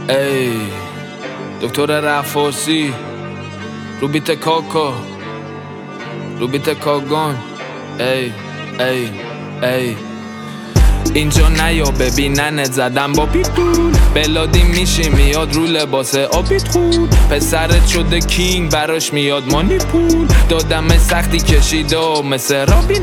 ای دکتر رفاسی رو بیت کاکا رو بیت کاگان ای ای ای اینجا نیا ببیننت زدم با پیتون بلادی میشی میاد رو لباس آبیت خود پسرت شده کینگ براش میاد مانی پول دادم سختی کشیده مثل رابین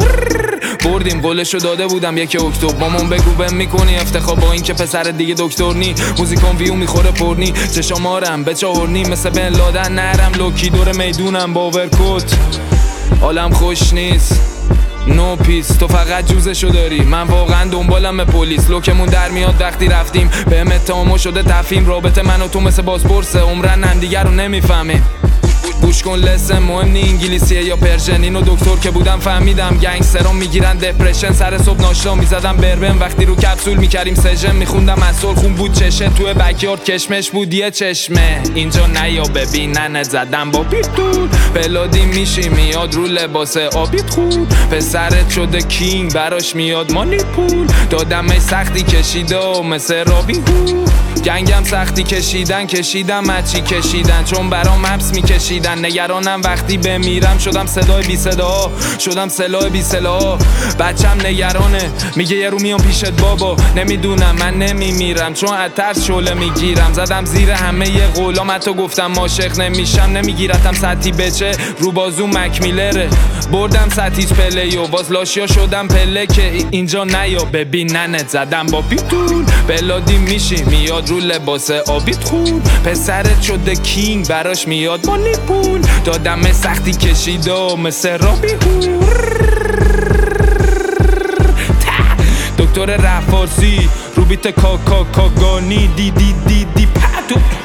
بردیم قولشو داده بودم 1 اکتبر مامون بگو بهم میکنی افتخار با این که پسر دیگه دکتر نی موزیکون ویو میخوره پرنی چشامارم به چهارنی مثل بن لادن نرم لوکی دور میدونم با ورکوت حالم خوش نیست نو پیس تو فقط جوزشو داری من واقعا دنبالم به پلیس لوکمون در میاد وقتی رفتیم به اتهامو شده تفهیم رابطه من و تو مثل بازپرسه عمرن هم دیگر رو نمیفهمیم گوش کن لسن مهم نی انگلیسیه یا پرژن اینو دکتر که بودم فهمیدم گنگسترام میگیرن دپرشن سر صبح ناشتا میزدم بربن وقتی رو کپسول میکردیم سژن میخوندم اصل خون بود چشه توی بکیارد کشمش بود یه چشمه اینجا نیا ببیننت زدم با پیتون بلادی میشی میاد رو لباس آبیت خود پسرت شده کینگ براش میاد مانی پول دادم سختی کشیده مثل رابین هود گنگم سختی کشیدم مچی کشیدن چون برام حبس میکشیدن نگرانم وقتی بمیرم شدم صدای بی صدا شدم سلاح بی سلاح بچم نگرانه میگه یه رو میام پیشت بابا نمیدونم من نمیمیرم چون از ترس شعله میگیرم زدم زیر همه ی قولام حتی گفتم عاشق نمیشم نمیگیرتم سطحی بچه رو بازو مکمیلره بردم سطحیچ پلیو باز لاشیا شدم پله که اینجا نیا ببیننت زدم با پیتون بلادی میشی میاد رو لباس آبیت خود پسرت شده کینگ براش میاد مانی پول دادم سختی کشیده مثل رابی هود دکتر رفاسی رو بیت کاکا کاگانی دی دی دی دی پتو